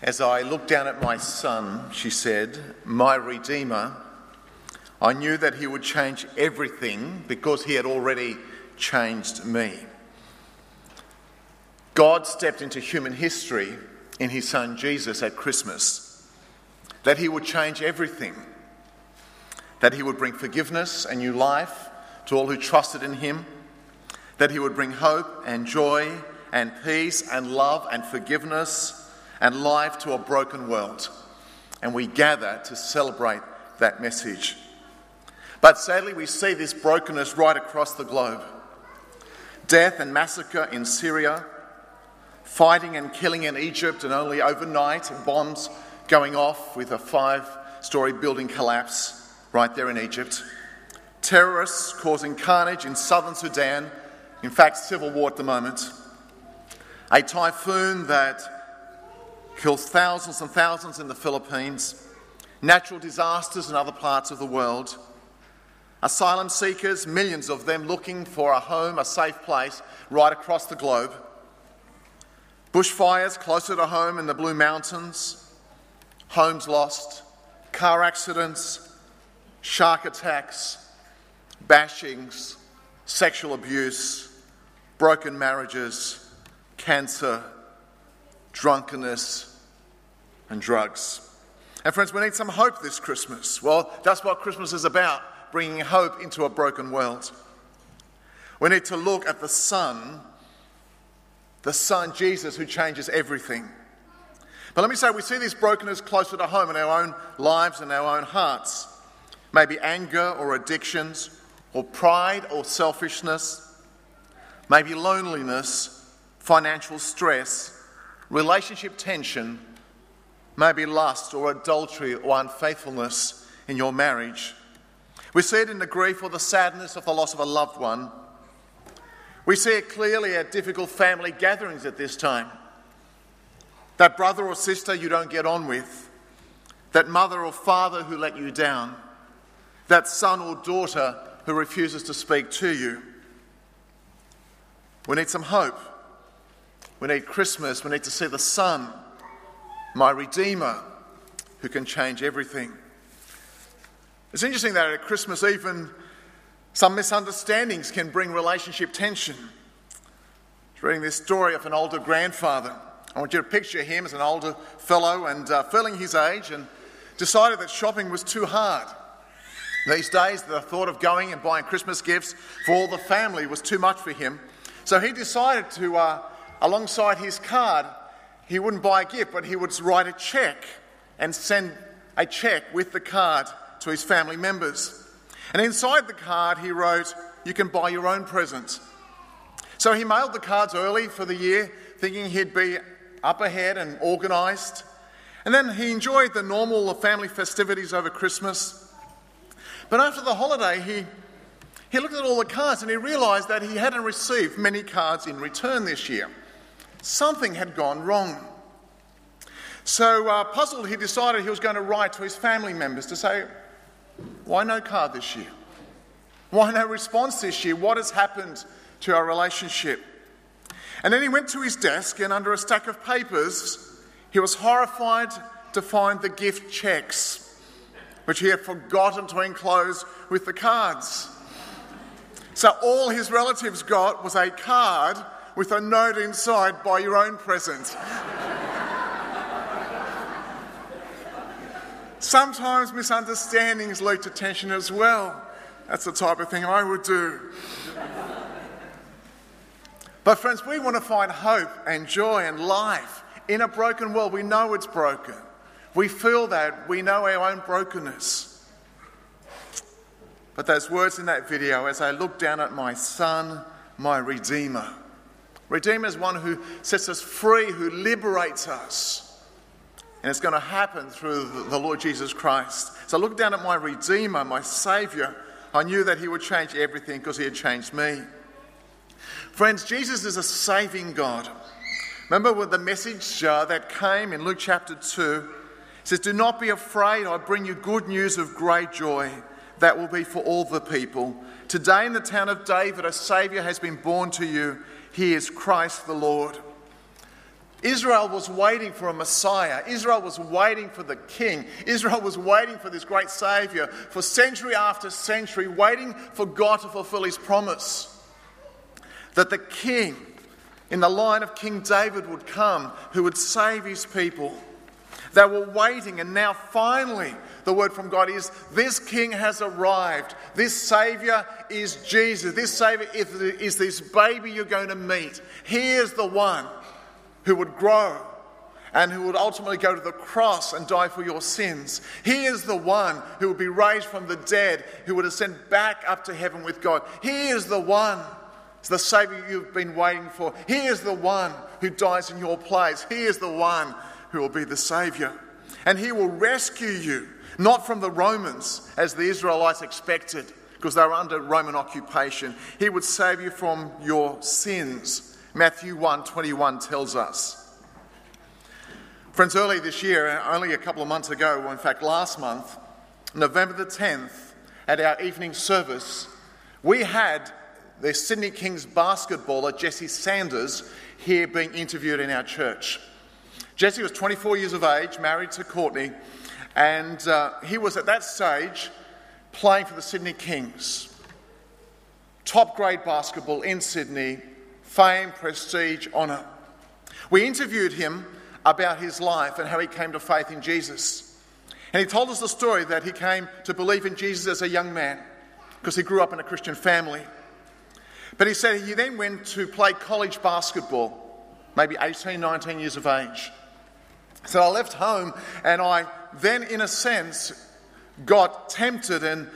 As I looked down at my son, she said, my Redeemer, I knew that he would change everything because he had already changed me. God stepped into human history in his son Jesus at Christmas, that he would change everything, that he would bring forgiveness and new life to all who trusted in him, that he would bring hope and joy and peace and love and forgiveness and life to a broken world. And we gather to celebrate that message. But sadly, we see this brokenness right across the globe. Death and massacre in Syria, fighting and killing in Egypt, and only overnight bombs going off with a 5-story building collapse right there in Egypt. Terrorists causing carnage in southern Sudan, in fact, civil war at the moment. A typhoon that kills thousands and thousands in the Philippines. Natural disasters in other parts of the world. Asylum seekers, millions of them looking for a home, a safe place right across the globe. Bushfires closer to home in the Blue Mountains. Homes lost. Car accidents. Shark attacks. Bashings. Sexual abuse. Broken marriages. Cancer. Drunkenness and drugs. And friends, we need some hope this Christmas. Well, that's what Christmas is about, bringing hope into a broken world. We need to look at the Son Jesus, who changes everything. But let me say, we see this brokenness closer to home in our own lives and our own hearts. Maybe anger or addictions, or pride or selfishness, maybe loneliness, financial stress, relationship tension, maybe lust or adultery or unfaithfulness in your marriage. We see it in the grief or the sadness of the loss of a loved one. We see it clearly at difficult family gatherings at this time. That brother or sister you don't get on with. That mother or father who let you down. That son or daughter who refuses to speak to you. We need some hope. We need Christmas. We need to see the Son, my Redeemer, who can change everything. It's interesting that at Christmas even some misunderstandings can bring relationship tension. I was reading this story of an older grandfather. I want you to picture him as an older fellow and filling his age, and decided that shopping was too hard. These days, the thought of going and buying Christmas gifts for all the family was too much for him. So he decided to alongside his card, he wouldn't buy a gift, but he would write a cheque and send a cheque with the card to his family members. And inside the card he wrote, "You can buy your own present." So he mailed the cards early for the year, thinking he'd be up ahead and organised. And then he enjoyed the normal family festivities over Christmas. But after the holiday, he looked at all the cards and he realised that he hadn't received many cards in return this year. Something had gone wrong. So puzzled, he decided he was going to write to his family members to say, why no card this year? Why no response this year? What has happened to our relationship? And then he went to his desk, and under a stack of papers, he was horrified to find the gift cheques, which he had forgotten to enclose with the cards. So all his relatives got was a card with a note inside, "Buy your own present." Sometimes misunderstandings lead to tension as well. That's the type of thing I would do. But friends, we want to find hope and joy and life in a broken world. We know it's broken. We feel that. We know our own brokenness. But those words in that video, as I look down at my Son, my Redeemer. Redeemer is one who sets us free, who liberates us. And it's going to happen through the Lord Jesus Christ. So I look down at my Redeemer, my Saviour. I knew that he would change everything because he had changed me. Friends, Jesus is a saving God. Remember with the message that came in Luke chapter 2? It says, "Do not be afraid, I bring you good news of great joy. That will be for all the people. Today in the town of David, a Saviour has been born to you. He is Christ the Lord." Israel was waiting for a Messiah. Israel was waiting for the King. Israel was waiting for this great Saviour for century after century, waiting for God to fulfill his promise that the King in the line of King David would come, who would save his people. They were waiting, and now finally the word from God is, this King has arrived. This Saviour is Jesus. This Saviour is this baby you're going to meet. He is the one who would grow and who would ultimately go to the cross and die for your sins. He is the one who would be raised from the dead, who would ascend back up to heaven with God. He is the one. It's the Saviour you've been waiting for. He is the one who dies in your place. He is the one who will be the Saviour. And he will rescue you, not from the Romans, as the Israelites expected, because they were under Roman occupation. He would save you from your sins. Matthew 1:21 tells us. Friends, early this year, only a couple of months ago, or in fact last month, November the 10th, at our evening service, we had the Sydney Kings basketballer Jesse Sanders here being interviewed in our church. Jesse was 24 years of age, married to Courtney, and he was at that stage playing for the Sydney Kings. Top grade basketball in Sydney, fame, prestige, honour. We interviewed him about his life and how he came to faith in Jesus. And he told us the story that he came to believe in Jesus as a young man because he grew up in a Christian family. But he said he then went to play college basketball, maybe 18, 19 years of age. So I left home and I then, in a sense, got tempted and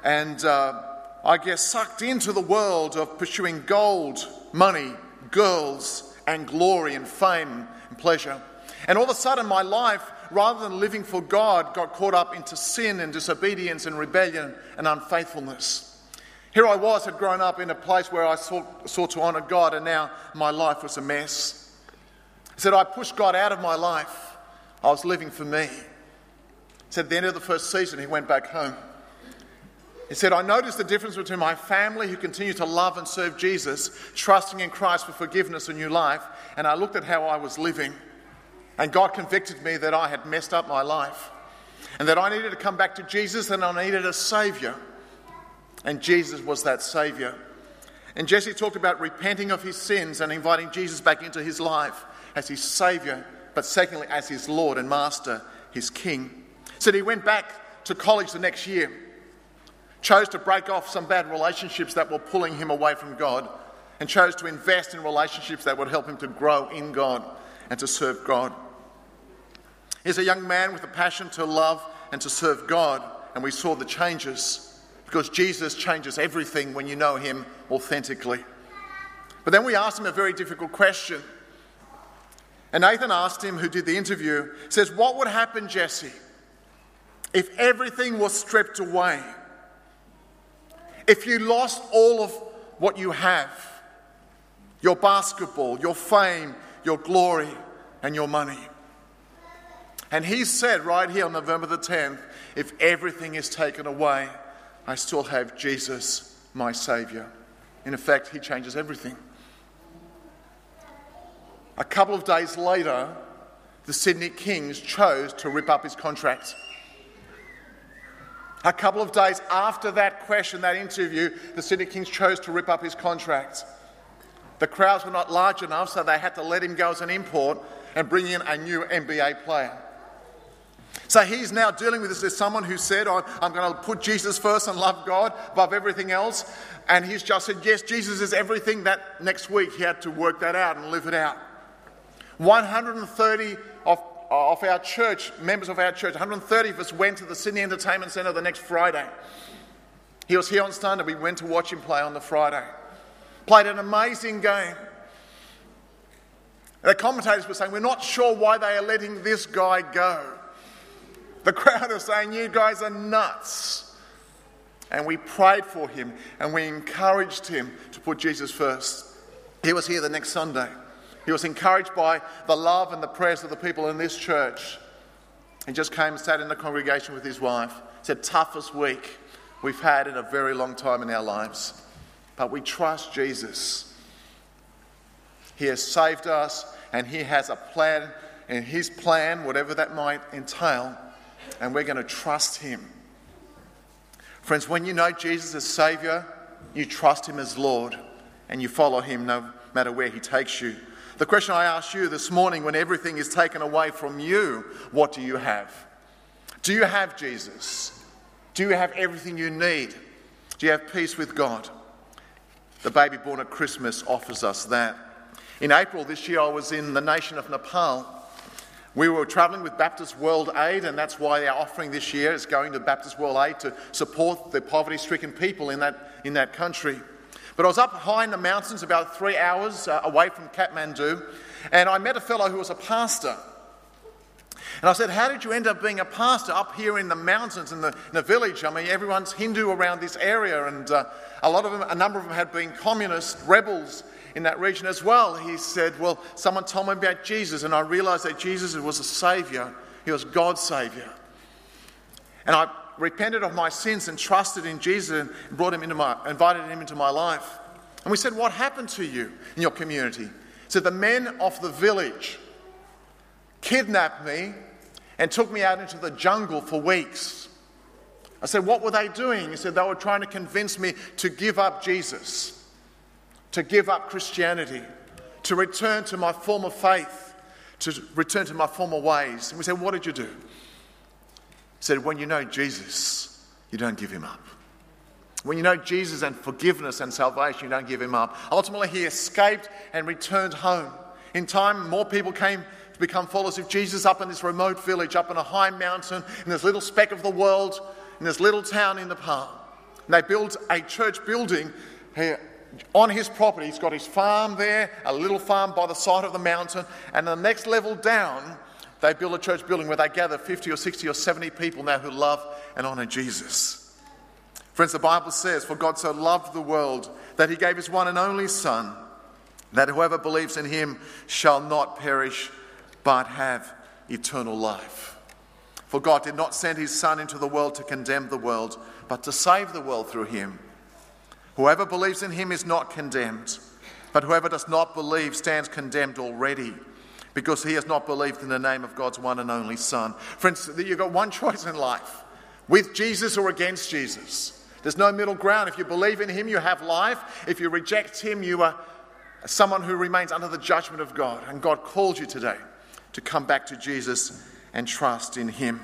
I guess sucked into the world of pursuing gold, money, girls, and glory and fame and pleasure. And all of a sudden my life, rather than living for God, got caught up into sin and disobedience and rebellion and unfaithfulness. Here I was, had grown up in a place where I sought to honour God, and now my life was a mess. He said, I pushed God out of my life. I was living for me. He said, at the end of the first season, he went back home. He said, I noticed the difference between my family, who continue to love and serve Jesus, trusting in Christ for forgiveness and new life, and I looked at how I was living. And God convicted me that I had messed up my life, and that I needed to come back to Jesus, and I needed a Saviour. And Jesus was that Saviour. And Jesse talked about repenting of his sins and inviting Jesus back into his life as his Saviour, but secondly as his Lord and Master, his King. So he went back to college the next year, chose to break off some bad relationships that were pulling him away from God, and chose to invest in relationships that would help him to grow in God and to serve God. He's a young man with a passion to love and to serve God, and we saw the changes. Because Jesus changes everything when you know him authentically. But then we asked him a very difficult question. And Nathan asked him, who did the interview, says, what would happen, Jesse, if everything was stripped away? If you lost all of what you have, your basketball, your fame, your glory, and your money. And he said right here on November the 10th, if everything is taken away, I still have Jesus, my Saviour. In effect, he changes everything. A couple of days later, the Sydney Kings chose to rip up his contract. A couple of days after that question, that interview, the Sydney Kings chose to rip up his contract. The crowds were not large enough, so they had to let him go as an import and bring in a new NBA player. So he's now dealing with this as someone who said, I'm going to put Jesus first and love God above everything else. And he's just said, yes, Jesus is everything. That next week he had to work that out and live it out. 130 of our church, members of our church, 130 of us went to the Sydney Entertainment Centre the next Friday. He was here on Sunday. We went to watch him play on the Friday. Played an amazing game. The commentators were saying, we're not sure why they are letting this guy go. The crowd are saying, you guys are nuts. And we prayed for him and we encouraged him to put Jesus first. He was here the next Sunday. He was encouraged by the love and the prayers of the people in this church. He just came and sat in the congregation with his wife. It's the toughest week we've had in a very long time in our lives. But we trust Jesus. He has saved us and he has a plan, and his plan, whatever that might entail, and we're going to trust him. Friends, when you know Jesus as Saviour, you trust him as Lord, and you follow him no matter where he takes you. The question I ask you this morning, when everything is taken away from you, what do you have? Do you have Jesus? Do you have everything you need? Do you have peace with God? The baby born at Christmas offers us that. In April this year, I was in the nation of Nepal. We were travelling with Baptist World Aid, and that's why our offering this year is going to Baptist World Aid to support the poverty-stricken people in that country. But I was up high in the mountains, about 3 hours away from Kathmandu, and I met a fellow who was a pastor. And I said, how did you end up being a pastor up here in the mountains in the village? I mean, everyone's Hindu around this area, and a number of them had been communist rebels in that region as well. He said, well, someone told me about Jesus, and I realised that Jesus was a saviour. He was God's saviour. And I repented of my sins and trusted in Jesus and invited him into my life. And we said, what happened to you in your community? He said, the men of the village kidnapped me and took me out into the jungle for weeks. I said, what were they doing? He said, they were trying to convince me to give up Jesus, to give up Christianity, to return to my former faith, to return to my former ways. And we said, what did you do? He said, when you know Jesus, you don't give him up. When you know Jesus and forgiveness and salvation, you don't give him up. Ultimately, he escaped and returned home. In time, more people came to become followers of Jesus up in this remote village, up in a high mountain, in this little speck of the world, in this little town in Nepal. And they built a church building here on his property. He's got his farm there, a little farm by the side of the mountain, and the next level down, they built a church building where they gather 50 or 60 or 70 people now who love and honour Jesus. Friends, the Bible says, for God so loved the world that he gave his one and only Son, that whoever believes in him shall not perish but have eternal life. For God did not send his Son into the world to condemn the world, but to save the world through him. Whoever believes in him is not condemned, but whoever does not believe stands condemned already, because he has not believed in the name of God's one and only Son. Friends, you've got one choice in life, with Jesus or against Jesus. There's no middle ground. If you believe in him, you have life. If you reject him, you are someone who remains under the judgment of God. And God called you today to come back to Jesus and trust in him.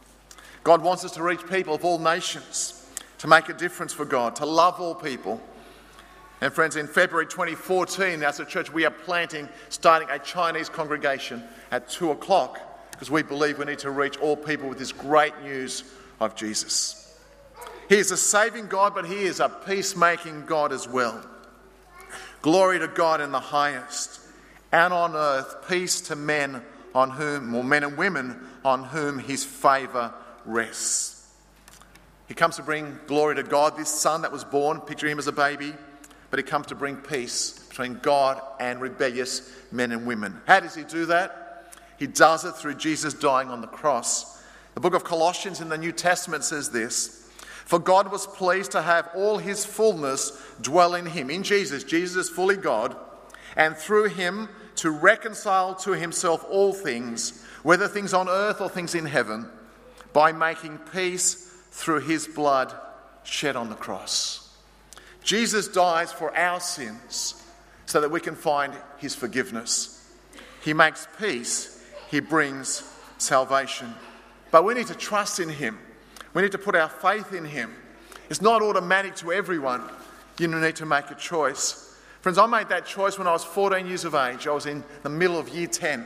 God wants us to reach people of all nations, to make a difference for God, to love all people. And friends, in February 2014, as a church, we are starting a Chinese congregation at 2 o'clock, because we believe we need to reach all people with this great news of Jesus. He is a saving God, but he is a peacemaking God as well. Glory to God in the highest, and on earth peace to men and women on whom his favour rests. He comes to bring glory to God, this Son that was born, picture him as a baby, but he comes to bring peace between God and rebellious men and women. How does he do that? He does it through Jesus dying on the cross. The book of Colossians in the New Testament says this, for God was pleased to have all his fullness dwell in him, in Jesus. Jesus is fully God, and through him to reconcile to himself all things, whether things on earth or things in heaven, by making peace through his blood shed on the cross. Jesus dies for our sins so that we can find his forgiveness. He makes peace. He brings salvation. But we need to trust in him. We need to put our faith in him. It's not automatic to everyone. You need to make a choice. Friends, I made that choice when I was 14 years of age. I was in the middle of year 10.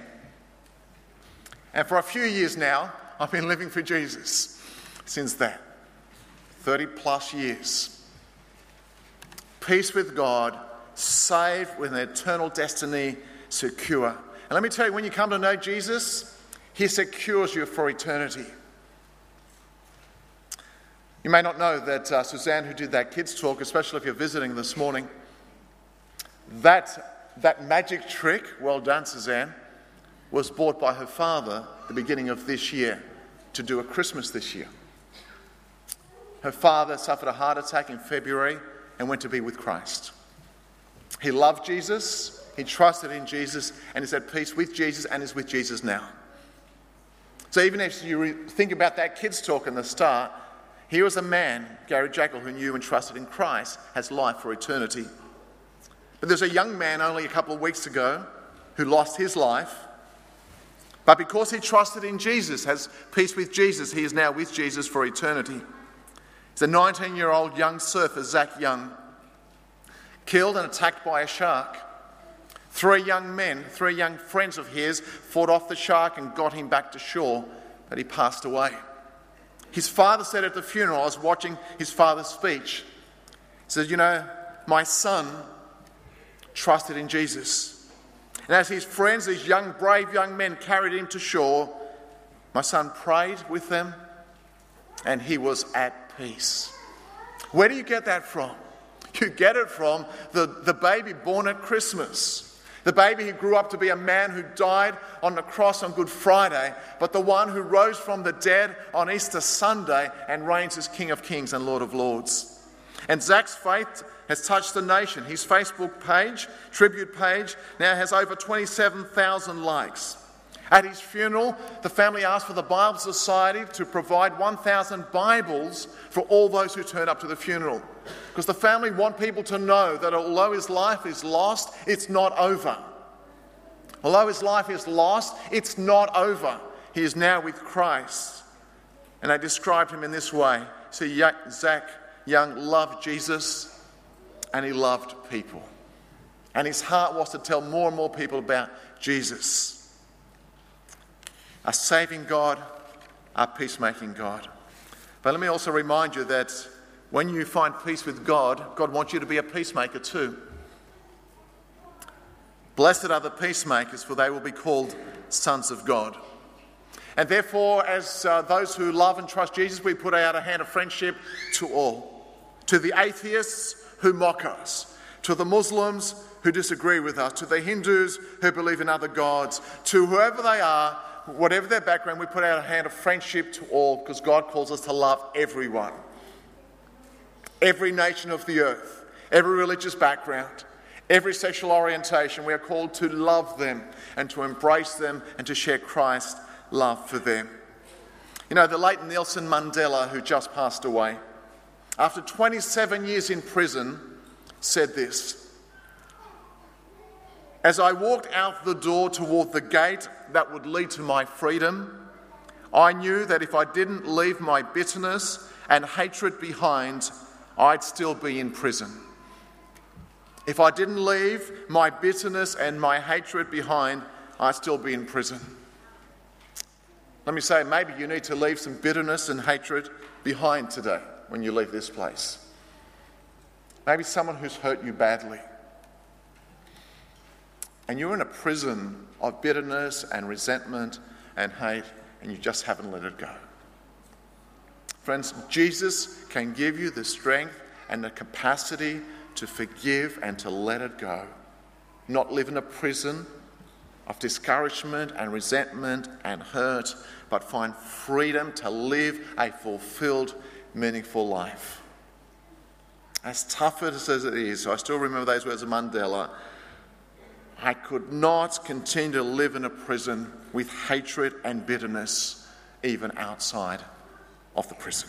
And for a few years now, I've been living for Jesus since that. 30 plus years. Peace with God, saved with an eternal destiny secure. And let me tell you, when you come to know Jesus, he secures you for eternity. You may not know that Suzanne, who did that kids talk, especially if you're visiting this morning, that magic trick, well done Suzanne, was bought by her father at the beginning of this year to do a Christmas this year. Her father suffered a heart attack in February and went to be with Christ. He loved Jesus. he trusted in Jesus, and is at peace with Jesus and is with Jesus now. So even if you think about that kids' talk in the start, here was a man, Gary Jackal, who knew and trusted in Christ, has life for eternity. But there's a young man only a couple of weeks ago who lost his life. But because he trusted in Jesus, has peace with Jesus, he is now with Jesus for eternity. He's a 19-year-old young surfer, Zach Young, killed and attacked by a shark. 3 young men, 3 young friends of his, fought off the shark and got him back to shore, but he passed away. His father said at the funeral, I was watching his father's speech, he said, my son trusted in Jesus. And as his friends, these young, brave young men carried him to shore, my son prayed with them and he was at peace. Where do you get that from? You get it from the baby born at Christmas. The baby who grew up to be a man who died on the cross on Good Friday, but the one who rose from the dead on Easter Sunday and reigns as King of Kings and Lord of Lords. And Zach's faith has touched the nation. His Facebook page, tribute page, now has over 27,000 likes. At his funeral, the family asked for the Bible Society to provide 1,000 Bibles for all those who turned up to the funeral. Because the family want people to know that although his life is lost, it's not over. Although his life is lost, it's not over. He is now with Christ. And they described him in this way. See, Zach Young loved Jesus and he loved people. And his heart was to tell more and more people about Jesus. A saving God, a peacemaking God. But let me also remind you that when you find peace with God, God wants you to be a peacemaker too. Blessed are the peacemakers, for they will be called sons of God. And therefore, as those who love and trust Jesus, we put out a hand of friendship to all. To the atheists who mock us, to the Muslims who disagree with us, to the Hindus who believe in other gods, to whoever they are, whatever their background, we put out a hand of friendship to all because God calls us to love everyone. Every nation of the earth, every religious background, every sexual orientation, we are called to love them and to embrace them and to share Christ's love for them. The late Nelson Mandela, who just passed away, after 27 years in prison, said this: as I walked out the door toward the gate that would lead to my freedom, I knew that if I didn't leave my bitterness and hatred behind, I'd still be in prison. If I didn't leave my bitterness and my hatred behind, I'd still be in prison. Let me say, maybe you need to leave some bitterness and hatred behind today when you leave this place. Maybe someone who's hurt you badly. And you're in a prison of bitterness and resentment and hate, and you just haven't let it go. Friends, Jesus can give you the strength and the capacity to forgive and to let it go. Not live in a prison of discouragement and resentment and hurt, but find freedom to live a fulfilled, meaningful life. As tough as it is, I still remember those words of Mandela, I could not continue to live in a prison with hatred and bitterness, even outside of the prison.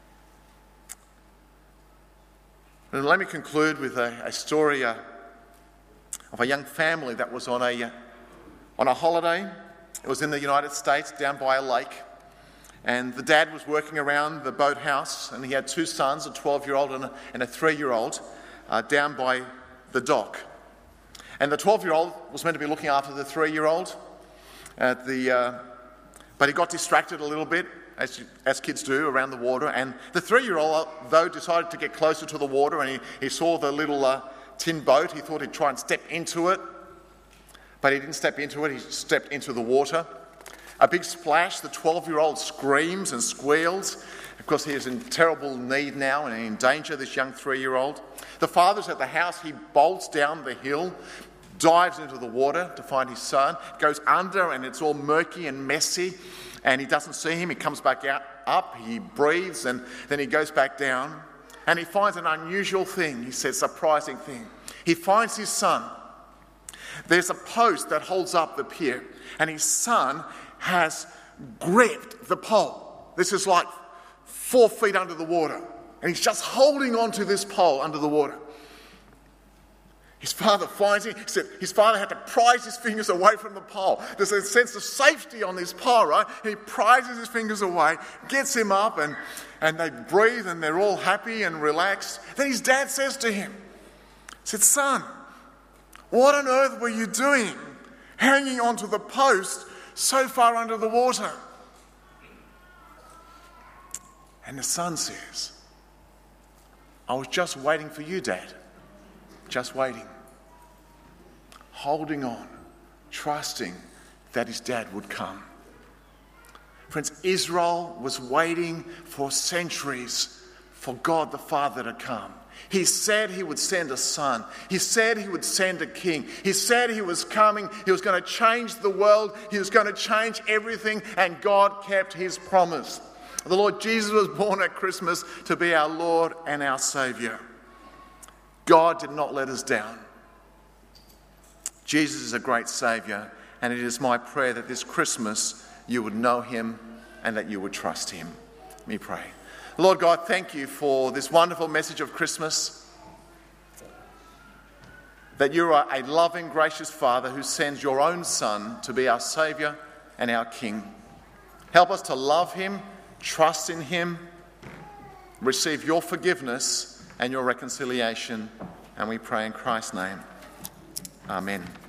And let me conclude with a story of a young family that was on a holiday. It was in the United States, down by a lake. And the dad was working around the boathouse, and he had 2 sons, a 12-year-old and a 3-year-old, down by the dock. And the 12-year-old was meant to be looking after the 3-year-old, but he got distracted a little bit, as kids do, around the water. And the 3-year-old, though, decided to get closer to the water, and he saw the little tin boat. He thought he'd try and step into it, but he didn't step into it. He stepped into the water. A big splash. The 12-year-old screams and squeals because he is in terrible need now and in danger, this young 3-year-old. The father's at the house. He bolts down the hill, dives into the water to find his son, goes under, and it's all murky and messy, and he doesn't see him. He comes back up, he breathes, and then he goes back down, and he finds an unusual thing. He says, surprising thing. He finds his son, There's a post that holds up the pier, and his son has gripped the pole. This is like 4 feet under the water, and he's just holding on to this pole under the water. His father finds him. He said his father had to prise his fingers away from the pole. There's a sense of safety on this pole, right? He prizes his fingers away, gets him up, and they breathe, and they're all happy and relaxed. Then his dad says to him, he said, "Son, what on earth were you doing hanging onto the post so far under the water?" And the son says, "I was just waiting for you, Dad. Just waiting." Holding on, trusting that his dad would come. Friends, Israel was waiting for centuries for God the Father to come. He said he would send a son. He said he would send a king. He said he was coming. He was going to change the world. He was going to change everything, and God kept his promise. The Lord Jesus was born at Christmas to be our Lord and our Saviour. God did not let us down. Jesus is a great Saviour, and it is my prayer that this Christmas you would know him and that you would trust him. Let me pray. Lord God, thank you for this wonderful message of Christmas, that you are a loving, gracious Father who sends your own Son to be our Saviour and our King. Help us to love him, trust in him, receive your forgiveness and your reconciliation, and we pray in Christ's name. Amen.